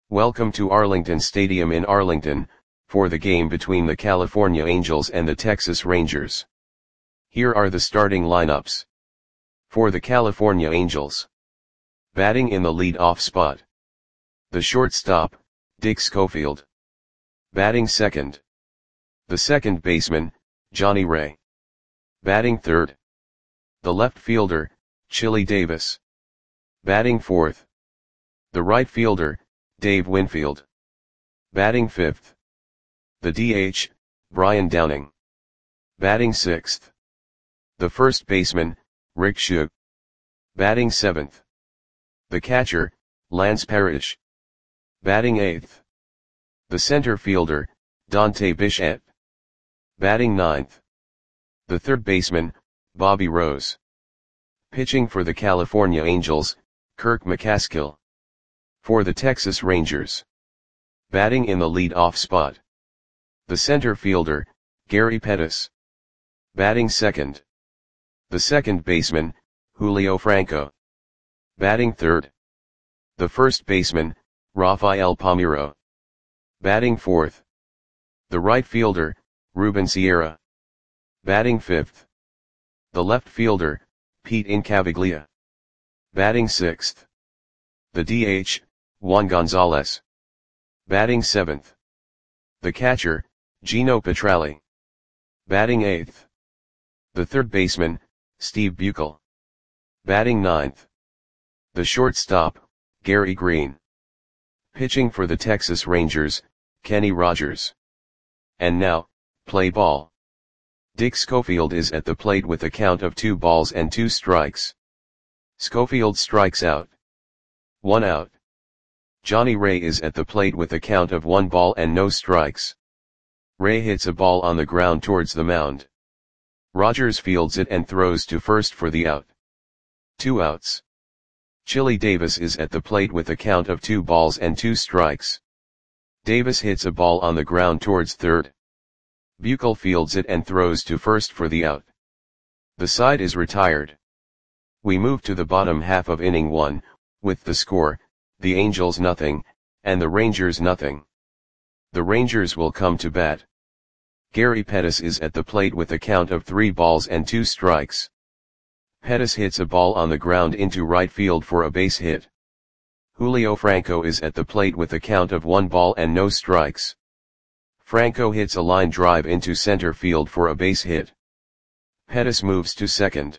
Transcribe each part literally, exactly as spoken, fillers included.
Welcome to Arlington Stadium in Arlington, for the game between the California Angels and the Texas Rangers. Here are the starting lineups. For the California Angels. Batting in the lead-off spot. The shortstop, Dick Schofield. Batting second. The second baseman, Johnny Ray. Batting third. The left fielder, Chili Davis. Batting fourth. The right fielder, Dave Winfield. Batting fifth. The D H, Brian Downing. Batting sixth. The first baseman, Rick Shug. Batting seventh. The catcher, Lance Parrish. Batting eighth. The center fielder, Dante Bichette. Batting ninth. The third baseman, Bobby Rose. Pitching for the California Angels, Kirk McCaskill. For the Texas Rangers. Batting in the lead-off spot. The center fielder, Gary Pettis. Batting second. The second baseman, Julio Franco. Batting third. The first baseman, Rafael Palmeiro. Batting fourth. The right fielder, Ruben Sierra. Batting fifth. The left fielder, Pete Incaviglia. Batting sixth. The D H, Juan Gonzalez. Batting seventh. The catcher, Gino Petralli. Batting eighth. The third baseman, Steve Buechel. Batting ninth. The shortstop, Gary Green. Pitching for the Texas Rangers, Kenny Rogers. And now, play ball. Dick Schofield is at the plate with a count of two balls and two strikes. Schofield strikes out. One out. Johnny Ray is at the plate with a count of one ball and no strikes. Ray hits a ball on the ground towards the mound. Rogers fields it and throws to first for the out. Two outs. Chili Davis is at the plate with a count of two balls and two strikes. Davis hits a ball on the ground towards third. Buechel fields it and throws to first for the out. The side is retired. We move to the bottom half of inning one, with the score, the Angels nothing, and the Rangers nothing. The Rangers will come to bat. Gary Pettis is at the plate with a count of three balls and two strikes. Pettis hits a ball on the ground into right field for a base hit. Julio Franco is at the plate with a count of one ball and no strikes. Franco hits a line drive into center field for a base hit. Pettis moves to second.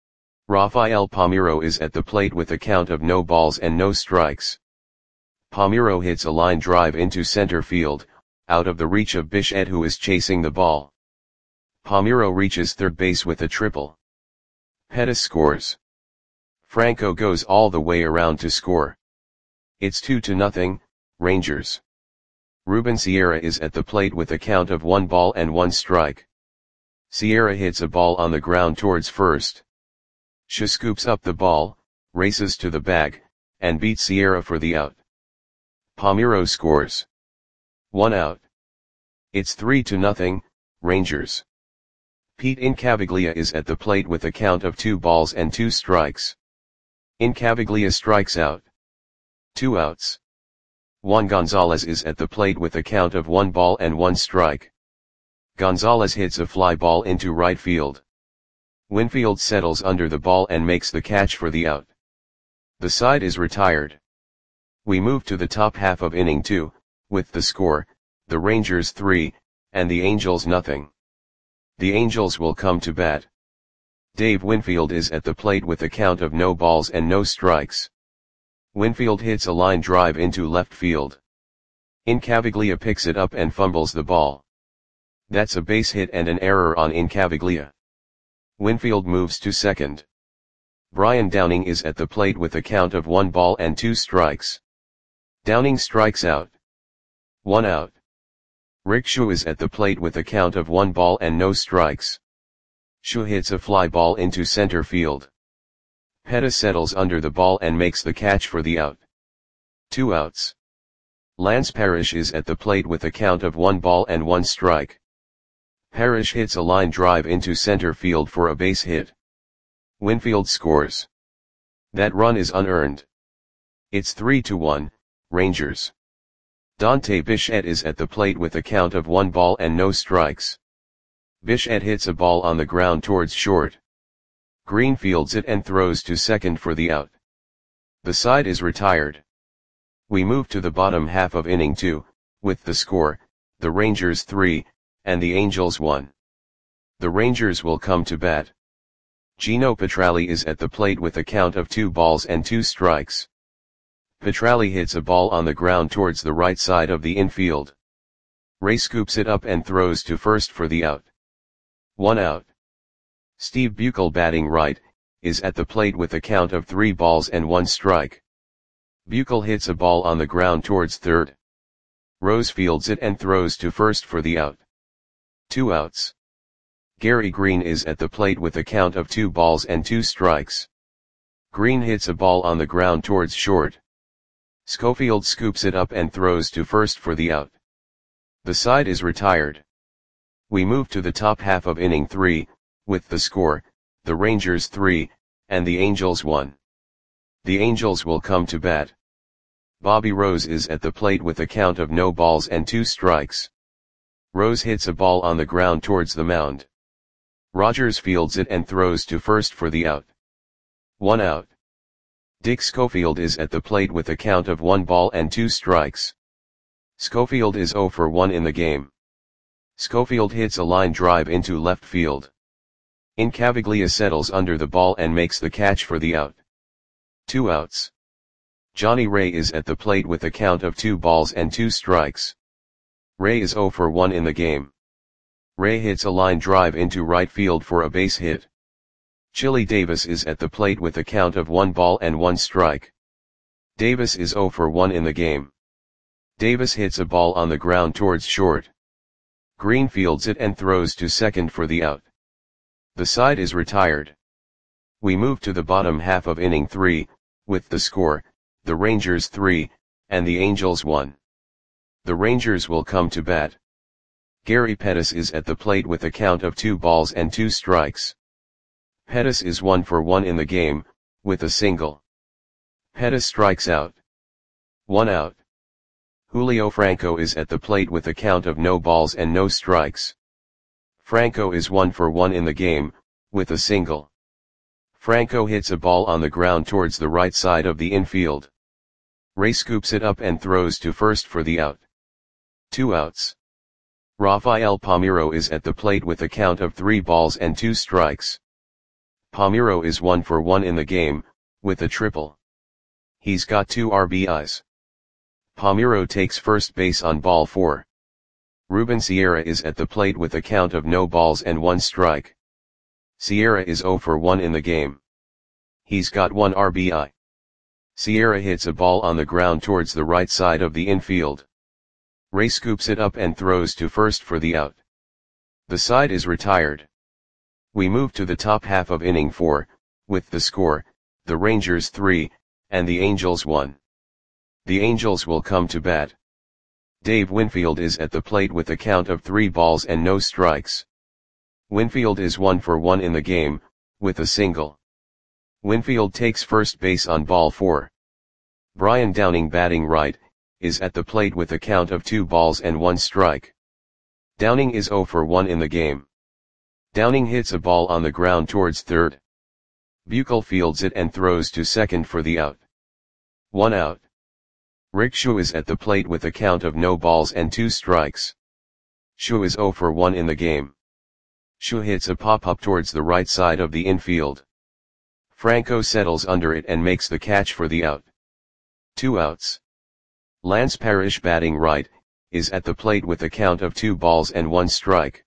Rafael Palmeiro is at the plate with a count of no balls and no strikes. Palmeiro hits a line drive into center field, out of the reach of Bichette, who is chasing the ball. Palmeiro reaches third base with a triple. Pettis scores. Franco goes all the way around to score. It's two to nothing, Rangers. Ruben Sierra is at the plate with a count of one ball and one strike. Sierra hits a ball on the ground towards first. She scoops up the ball, races to the bag, and beats Sierra for the out. Palmeiro scores. One out. It's three to nothing, Rangers. Pete Incaviglia is at the plate with a count of two balls and two strikes. Incaviglia strikes out. Two outs. Juan Gonzalez is at the plate with a count of one ball and one strike. Gonzalez hits a fly ball into right field. Winfield settles under the ball and makes the catch for the out. The side is retired. We move to the top half of inning two, with the score, the Rangers three, and the Angels nothing. The Angels will come to bat. Dave Winfield is at the plate with a count of no balls and no strikes. Winfield hits a line drive into left field. Incaviglia picks it up and fumbles the ball. That's a base hit and an error on Incaviglia. Winfield moves to second. Brian Downing is at the plate with a count of one ball and two strikes. Downing strikes out. One out. Rick Shug is at the plate with a count of one ball and no strikes. Shug hits a fly ball into center field. Pettis settles under the ball and makes the catch for the out. Two outs. Lance Parrish is at the plate with a count of one ball and one strike. Parrish hits a line drive into center field for a base hit. Winfield scores. That run is unearned. It's three to one, Rangers. Dante Bichette is at the plate with a count of one ball and no strikes. Bichette hits a ball on the ground towards short. Green fields it and throws to second for the out. The side is retired. We move to the bottom half of inning two, with the score, the Rangers three, and the Angels one. The Rangers will come to bat. Gino Petralli is at the plate with a count of two balls and two strikes. Petralli hits a ball on the ground towards the right side of the infield. Ray scoops it up and throws to first for the out. One out. Steve Buechel, batting right, is at the plate with a count of three balls and one strike. Buechel hits a ball on the ground towards third. Rose fields it and throws to first for the out. Two outs. Gary Green is at the plate with a count of two balls and two strikes. Green hits a ball on the ground towards short. Schofield scoops it up and throws to first for the out. The side is retired. We move to the top half of inning three, with the score, the Rangers three, and the Angels one. The Angels will come to bat. Bobby Rose is at the plate with a count of no balls and two strikes. Rose hits a ball on the ground towards the mound. Rogers fields it and throws to first for the out. One out. Dick Schofield is at the plate with a count of one ball and two strikes. Schofield is zero for one in the game. Schofield hits a line drive into left field. Incaviglia settles under the ball and makes the catch for the out. Two outs. Johnny Ray is at the plate with a count of two balls and two strikes. Ray is zero for one in the game. Ray hits a line drive into right field for a base hit. Chili Davis is at the plate with a count of one ball and one strike. Davis is zero for one in the game. Davis hits a ball on the ground towards short. Green fields it and throws to second for the out. The side is retired. We move to the bottom half of inning three, with the score, the Rangers three, and the Angels one. The Rangers will come to bat. Gary Pettis is at the plate with a count of two balls and two strikes. Pettis is one for one in the game, with a single. Pettis strikes out. One out. Julio Franco is at the plate with a count of no balls and no strikes. Franco is one for one in the game, with a single. Franco hits a ball on the ground towards the right side of the infield. Ray scoops it up and throws to first for the out. Two outs. Rafael Palmeiro is at the plate with a count of three balls and two strikes. Palmeiro is one for one in the game, with a triple. He's got two R B Is. Palmeiro takes first base on ball four. Ruben Sierra is at the plate with a count of no balls and one strike. Sierra is zero for one in the game. He's got one R B I. Sierra hits a ball on the ground towards the right side of the infield. Ray scoops it up and throws to first for the out. The side is retired. We move to the top half of inning four, with the score, the Rangers three, and the Angels one. The Angels will come to bat. Dave Winfield is at the plate with a count of three balls and no strikes. Winfield is one for one in the game, with a single. Winfield takes first base on ball four. Brian Downing, batting right, is at the plate with a count of two balls and one strike. Downing is zero for one in the game. Downing hits a ball on the ground towards third. Buechel fields it and throws to second for the out. One out. Rick Schuh is at the plate with a count of no balls and two strikes. Schuh is zero for one in the game. Schuh hits a pop-up towards the right side of the infield. Franco settles under it and makes the catch for the out. Two outs. Lance Parrish, batting right, is at the plate with a count of two balls and one strike.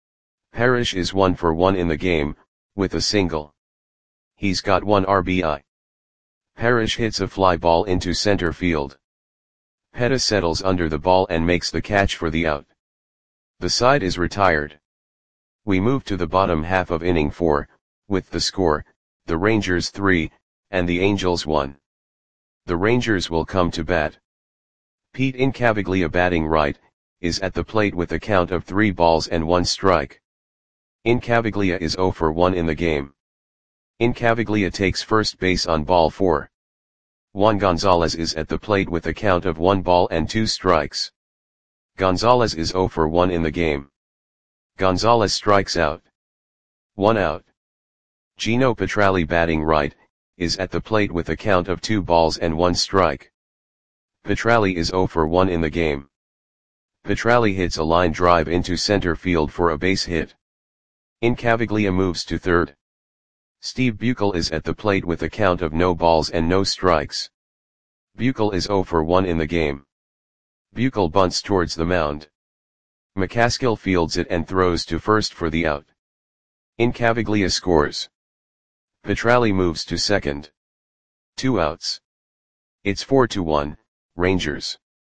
Parrish is one for one in the game, with a single. He's got one R B I. Parrish hits a fly ball into center field. Pettis settles under the ball and makes the catch for the out. The side is retired. We move to the bottom half of inning four, with the score, the Rangers three, and the Angels one. The Rangers will come to bat. Pete Incaviglia, batting right, is at the plate with a count of three balls and one strike. Incaviglia is zero for one in the game. Incaviglia takes first base on ball four. Juan Gonzalez is at the plate with a count of one ball and two strikes. Gonzalez is zero for one in the game. Gonzalez strikes out. One out. Gino Petralli, batting right, is at the plate with a count of two balls and one strike. Petralli is zero for one in the game. Petralli hits a line drive into center field for a base hit. Incaviglia moves to third. Steve Buechel is at the plate with a count of no balls and no strikes. Buechel is zero for one in the game. Buechel bunts towards the mound. McCaskill fields it and throws to first for the out. Incaviglia scores. Petralli moves to second. Two outs. It's four to one, Rangers.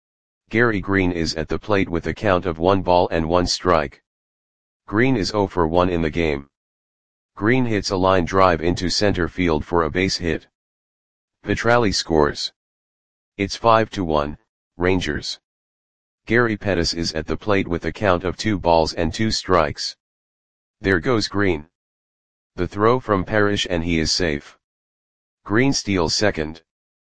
Gary Green is at the plate with a count of one ball and one strike. Green is zero for one in the game. Green hits a line drive into center field for a base hit. Petralli scores. It's five to one, Rangers. Gary Pettis is at the plate with a count of two balls and two strikes. There goes Green. The throw from Parrish and he is safe. Green steals second.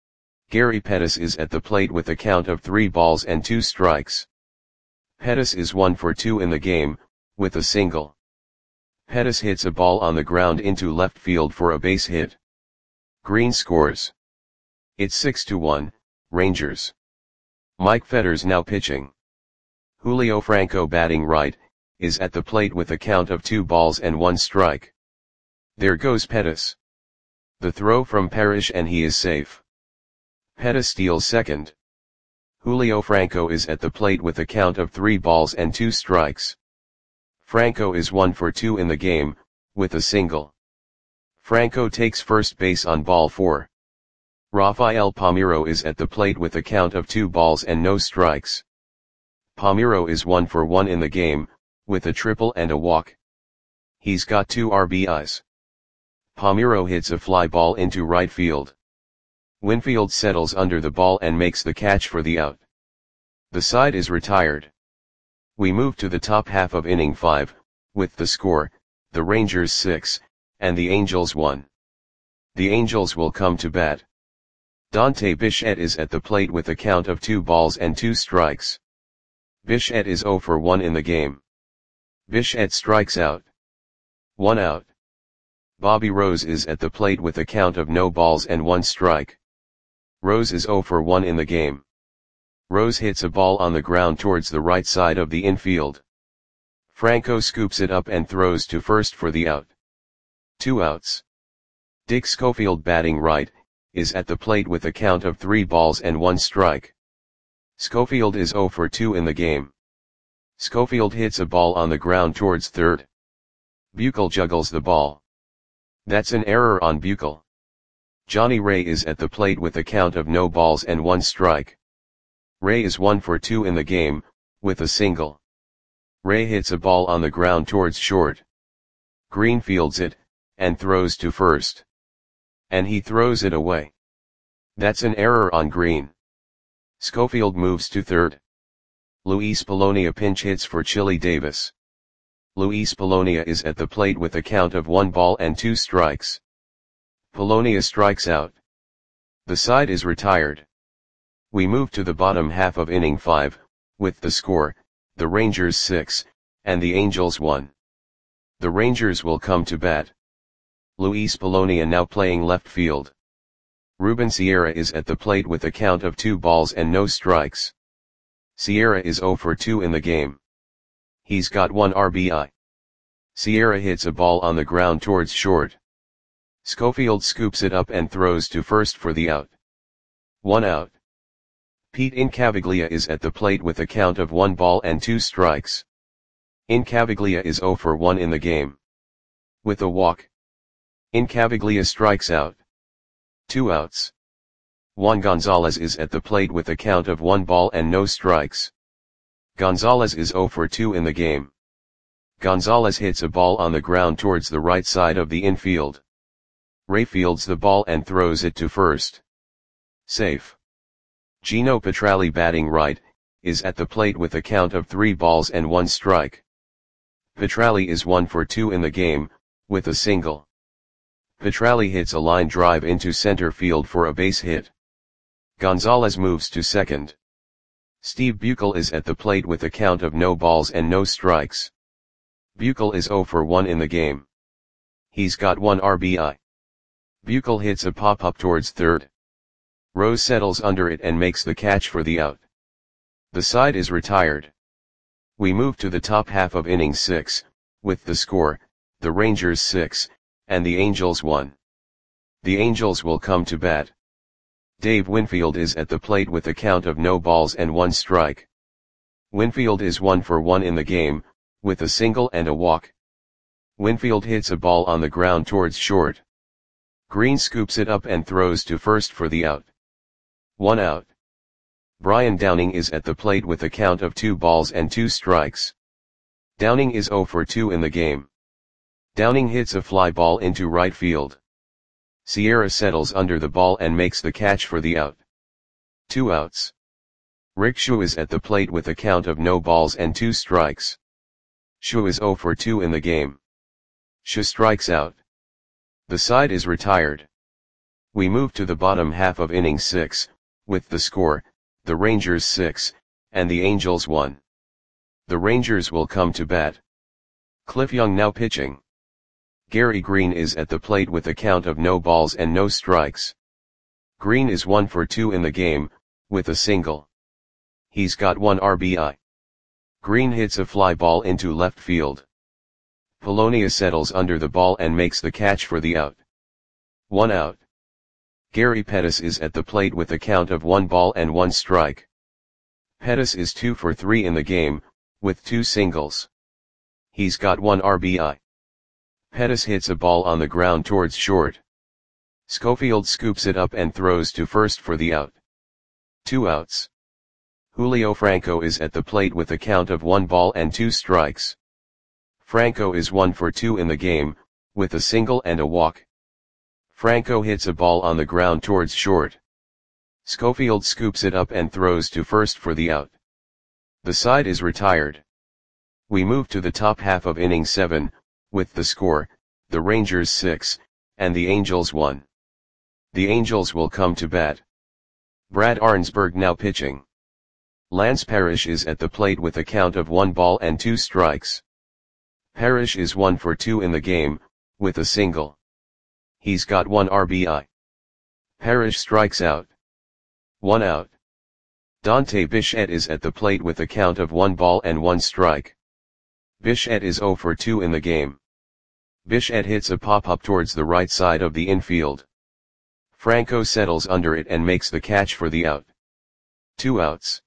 Gary Pettis is at the plate with a count of three balls and two strikes. Pettis is one for two in the game, with a single. Pettis hits a ball on the ground into left field for a base hit. Green scores. It's six to one, Rangers. Mike Fetters now pitching. Julio Franco, batting right, is at the plate with a count of two balls and one strike. There goes Pettis. The throw from Parrish and he is safe. Pettis steals second. Julio Franco is at the plate with a count of three balls and two strikes. Franco is one for two in the game, with a single. Franco takes first base on ball four. Rafael Palmeiro is at the plate with a count of two balls and no strikes. Palmeiro is one for one in the game, with a triple and a walk. He's got two R B Is. Palmeiro hits a fly ball into right field. Winfield settles under the ball and makes the catch for the out. The side is retired. We move to the top half of inning five, with the score, the Rangers six, and the Angels one. The Angels will come to bat. Dante Bichette is at the plate with a count of two balls and two strikes. Bichette is zero for one in the game. Bichette strikes out. One out. Bobby Rose is at the plate with a count of no balls and one strike. Rose is zero for one in the game. Rose hits a ball on the ground towards the right side of the infield. Franco scoops it up and throws to first for the out. Two outs. Dick Schofield, batting right, is at the plate with a count of three balls and one strike. Schofield is zero for two in the game. Schofield hits a ball on the ground towards third. Buechel juggles the ball. That's an error on Buechel. Johnny Ray is at the plate with a count of no balls and one strike. Ray is one for two in the game, with a single. Ray hits a ball on the ground towards short. Green fields it, and throws to first. And he throws it away. That's an error on Green. Schofield moves to third. Luis Polonia pinch hits for Chili Davis. Luis Polonia is at the plate with a count of one ball and two strikes. Polonia strikes out. The side is retired. We move to the bottom half of inning five, with the score, the Rangers six, and the Angels one. The Rangers will come to bat. Luis Polonia now playing left field. Ruben Sierra is at the plate with a count of two balls and no strikes. Sierra is zero for two in the game. He's got one R B I. Sierra hits a ball on the ground towards short. Schofield scoops it up and throws to first for the out. One out. Pete Incaviglia is at the plate with a count of one ball and two strikes. Incaviglia is zero for one in the game. With a walk. Incaviglia strikes out. Two outs. Juan Gonzalez is at the plate with a count of one ball and no strikes. Gonzalez is zero for two in the game. Gonzalez hits a ball on the ground towards the right side of the infield. Ray fields the ball and throws it to first. Safe. Gino Petralli, batting right, is at the plate with a count of three balls and one strike. Petralli is one for two in the game, with a single. Petralli hits a line drive into center field for a base hit. Gonzalez moves to second. Steve Buechel is at the plate with a count of no balls and no strikes. Buechel is zero for one in the game. He's got one R B I. Buechel hits a pop-up towards third. Rose settles under it and makes the catch for the out. The side is retired. We move to the top half of inning six, with the score, the Rangers six, and the Angels one. The Angels will come to bat. Dave Winfield is at the plate with a count of no balls and one strike. Winfield is one for one in the game, with a single and a walk. Winfield hits a ball on the ground towards short. Green scoops it up and throws to first for the out. One out. Brian Downing is at the plate with a count of two balls and two strikes. Downing is zero for two in the game. Downing hits a fly ball into right field. Sierra settles under the ball and makes the catch for the out. Two outs. Rick Shu is at the plate with a count of no balls and two strikes. Shu is zero for two in the game. Shu strikes out. The side is retired. We move to the bottom half of inning six, with the score, the Rangers six, and the Angels one. The Rangers will come to bat. Cliff Young now pitching. Gary Green is at the plate with a count of no balls and no strikes. Green is one for two in the game, with a single. He's got one R B I. Green hits a fly ball into left field. Polonia settles under the ball and makes the catch for the out. One out. Gary Pettis is at the plate with a count of one ball and one strike. Pettis is two for three in the game, with two singles. He's got one R B I. Pettis hits a ball on the ground towards short. Schofield scoops it up and throws to first for the out. Two outs. Julio Franco is at the plate with a count of one ball and two strikes. Franco is one for two in the game, with a single and a walk. Franco hits a ball on the ground towards short. Schofield scoops it up and throws to first for the out. The side is retired. We move to the top half of inning seven, with the score, the Rangers six, and the Angels one. The Angels will come to bat. Brad Arnsberg now pitching. Lance Parrish is at the plate with a count of one ball and two strikes. Parrish is one for two in the game, with a single. He's got one R B I. Parrish strikes out. One out. Dante Bichette is at the plate with a count of one ball and one strike. Bichette is zero for two in the game. Bichette hits a pop-up towards the right side of the infield. Franco settles under it and makes the catch for the out. Two outs.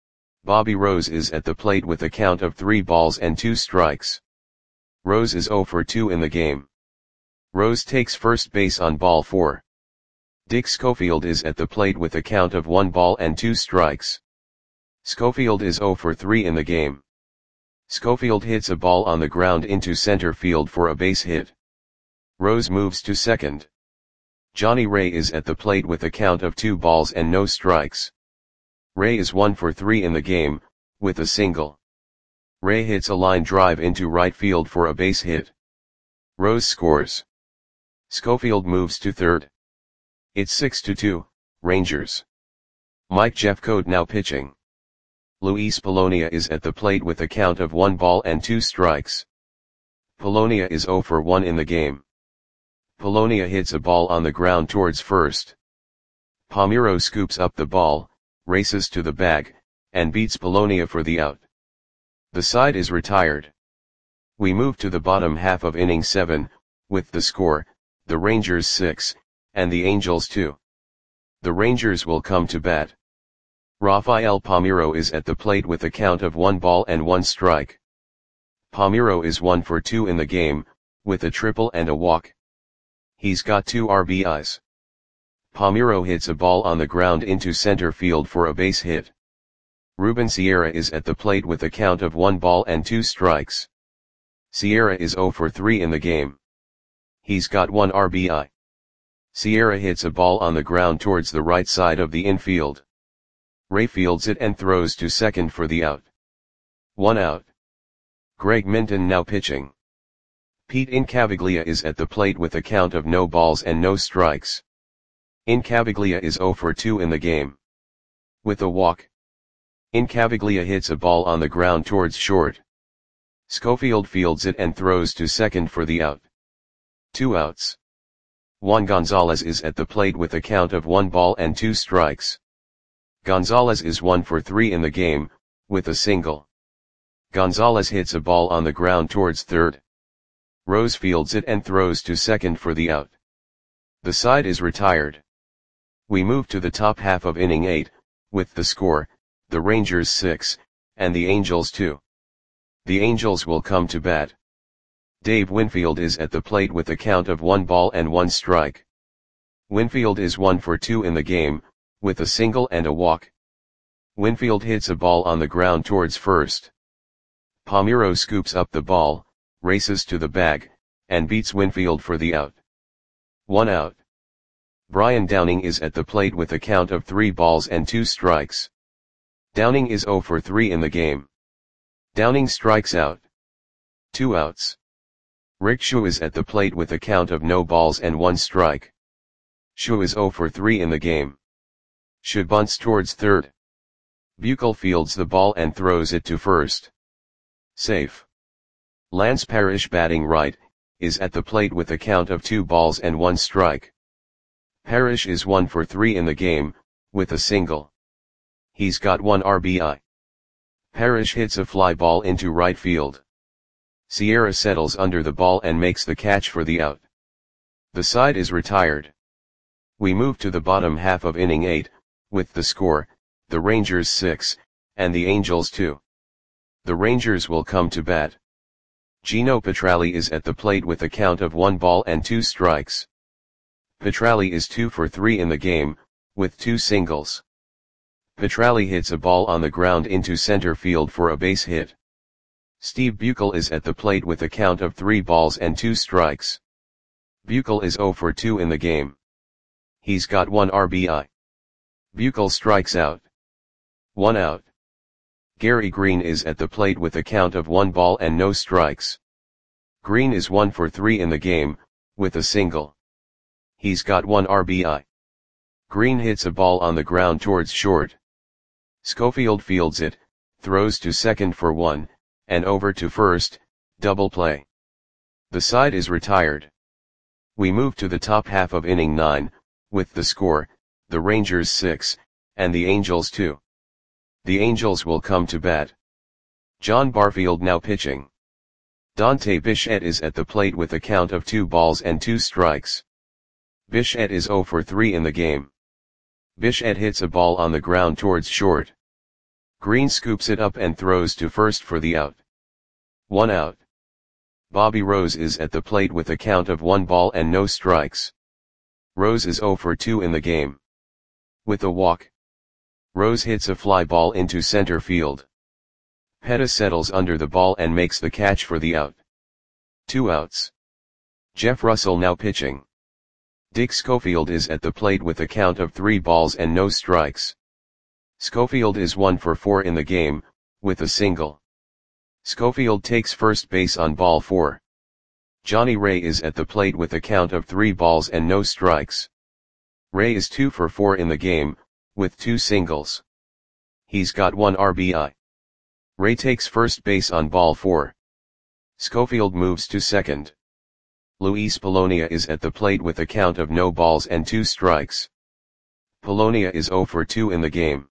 Bobby Rose is at the plate with a count of three balls and two strikes. Rose is zero for two in the game. Rose takes first base on ball four. Dick Schofield is at the plate with a count of one ball and two strikes. Schofield is zero for three in the game. Schofield hits a ball on the ground into center field for a base hit. Rose moves to second. Johnny Ray is at the plate with a count of two balls and no strikes. Ray is one for three in the game, with a single. Ray hits a line drive into right field for a base hit. Rose scores. Schofield moves to third. It's six to two, Rangers. Mike Jeffcoat now pitching. Luis Polonia is at the plate with a count of one ball and two strikes. Polonia is zero for one in the game. Polonia hits a ball on the ground towards first. Palmeiro scoops up the ball, races to the bag, and beats Polonia for the out. The side is retired. We move to the bottom half of inning seven, with the score, the Rangers six, and the Angels two. The Rangers will come to bat. Rafael Palmeiro is at the plate with a count of one ball and one strike. Palmeiro is one for two in the game, with a triple and a walk. He's got two R B Is. Palmeiro hits a ball on the ground into center field for a base hit. Ruben Sierra is at the plate with a count of one ball and two strikes. Sierra is zero for three in the game. He's got one R B I. Sierra hits a ball on the ground towards the right side of the infield. Ray fields it and throws to second for the out. One out. Greg Minton now pitching. Pete Incaviglia is at the plate with a count of no balls and no strikes. Incaviglia is zero for two in the game. With a walk. Incaviglia hits a ball on the ground towards short. Schofield fields it and throws to second for the out. Two outs. Juan Gonzalez is at the plate with a count of one ball and two strikes. Gonzalez is one for three in the game, with a single. Gonzalez hits a ball on the ground towards third. Rose fields it and throws to second for the out. The side is retired. We move to the top half of inning eight, with the score, the Rangers six, and the Angels two. The Angels will come to bat. Dave Winfield is at the plate with a count of one ball and one strike. Winfield is one for two in the game, with a single and a walk. Winfield hits a ball on the ground towards first. Palmeiro scoops up the ball, races to the bag, and beats Winfield for the out. One out. Brian Downing is at the plate with a count of three balls and two strikes. Downing is zero for three in the game. Downing strikes out. Two outs. Rick Shu is at the plate with a count of no balls and one strike. Shu is zero for three in the game. Shu bunts towards third. Buechel fields the ball and throws it to first. Safe. Lance Parrish, batting right, is at the plate with a count of two balls and one strike. Parrish is one for three in the game, with a single. He's got one R B I. Parrish hits a fly ball into right field. Sierra settles under the ball and makes the catch for the out. The side is retired. We move to the bottom half of inning eight, with the score, the Rangers six, and the Angels two. The Rangers will come to bat. Gino Petralli is at the plate with a count of one ball and two strikes. Petralli is two for three in the game, with two singles. Petralli hits a ball on the ground into center field for a base hit. Steve Buechel is at the plate with a count of three balls and two strikes. Buechel is zero for two in the game. He's got one R B I. Buechel strikes out. One out. Gary Green is at the plate with a count of one ball and no strikes. Green is one for three in the game, with a single. He's got one R B I. Green hits a ball on the ground towards short. Schofield fields it, throws to second for one, and over to first, double play. The side is retired. We move to the top half of inning nine, with the score, the Rangers six, and the Angels two. The Angels will come to bat. John Barfield now pitching. Dante Bichette is at the plate with a count of two balls and two strikes. Bichette is zero for three in the game. Bichette hits a ball on the ground towards short. Green scoops it up and throws to first for the out. One out. Bobby Rose is at the plate with a count of one ball and no strikes. Rose is zero for two in the game. With a walk. Rose hits a fly ball into center field. Petta settles under the ball and makes the catch for the out. Two outs. Jeff Russell now pitching. Dick Schofield is at the plate with a count of three balls and no strikes. Schofield is one for four in the game, with a single. Schofield takes first base on ball four. Johnny Ray is at the plate with a count of three balls and no strikes. Ray is two for four in the game, with two singles. He's got one R B I. Ray takes first base on ball four. Schofield moves to second. Luis Polonia is at the plate with a count of no balls and two strikes. Polonia is zero for two in the game.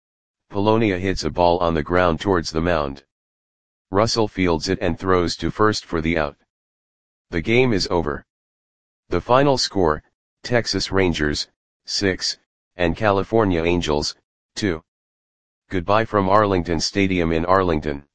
Polonia hits a ball on the ground towards the mound. Russell fields it and throws to first for the out. The game is over. The final score, Texas Rangers, six, and California Angels, two. Goodbye from Arlington Stadium in Arlington.